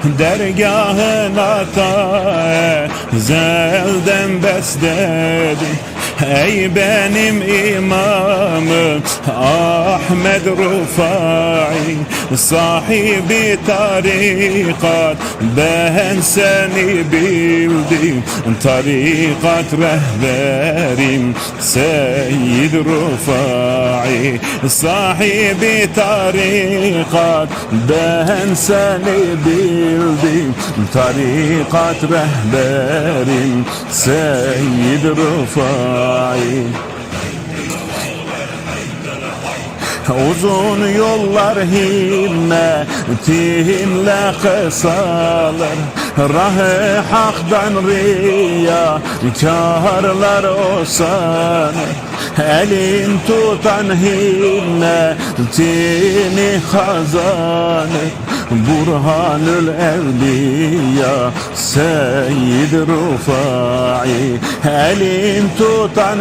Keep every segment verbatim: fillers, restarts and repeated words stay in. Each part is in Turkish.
dergahına ta ezelden besledim. Ey benim imamım Ahmed Rufai, sahibi tarikat, ben seni bildim. Tarikat rehberim Seyyid Rufai, sahibi tarikat, ben seni bildim. Tarikat rehberim Seyyid Rufai. Uzun yollar himmetimle kısalır, rahı haktan riya kârlar o sanır. Elin tutan himmetini kazanır, Burhanül Evliya Seyyid Rufai. Elin tutan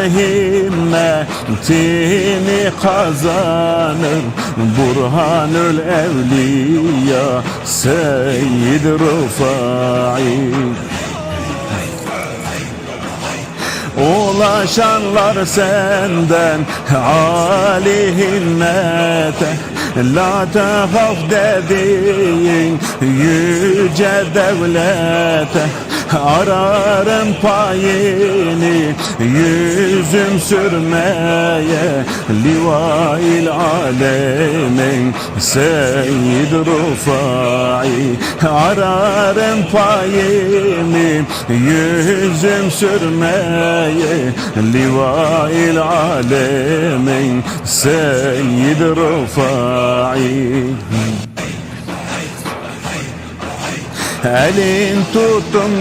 himmetini kazanır, Burhanül Evliya Seyyid Rufai. Ulaşanlar senden âli himmete, la tehaf dediğin yüce devlete, ararım payini yüzüm sürmeye, livail alemin Seyyid Rufai. Ararım payimi yüzüm sürmeye, livail alemin Seyyid Rufai. Elin tuttum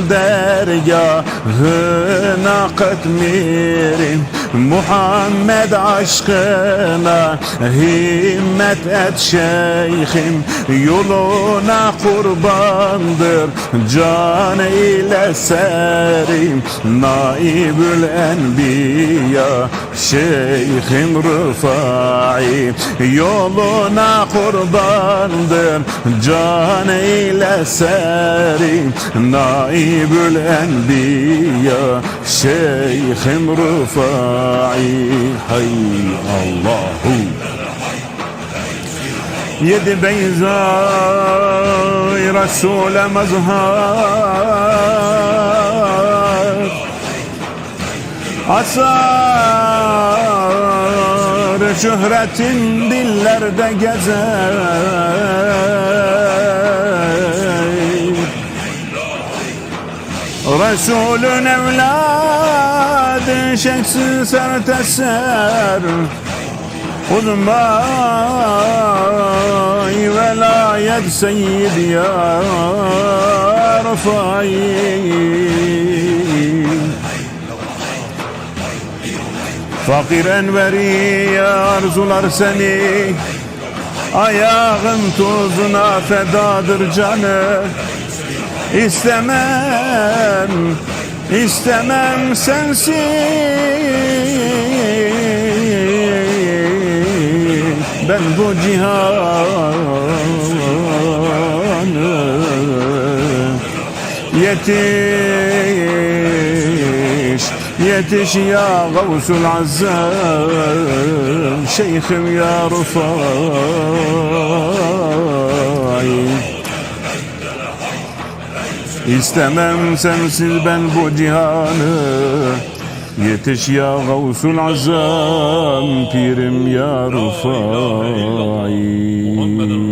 dergahına katmirim, Muhammed aşkına himmet et şeyhim. Yoluna kurbandır can ile serim, Naibül Enbiya Şeyhim Rufai. Yoluna kurbandır can ile serim, Naibül Enbiya Şeyhim Rufai. Hay Allahu. Yedi beyzay Resul'e mazhar, asar şöhretin dillerde gezer. Resulün evladı şeksiz sert eser, Uzmay velayet seyyid ya Rufai. Fakir enveri arzular seni, ayağın tuzuna fedadır canı. İstemem, istemem sensiz ben bu cihanı. Yetiş, yetiş ya Gavsul Azzam, Şeyhim ya Rufai. İstemem sensiz ben bu cihanı, yetiş ya Gavsul Azam, pirim ya Rufai.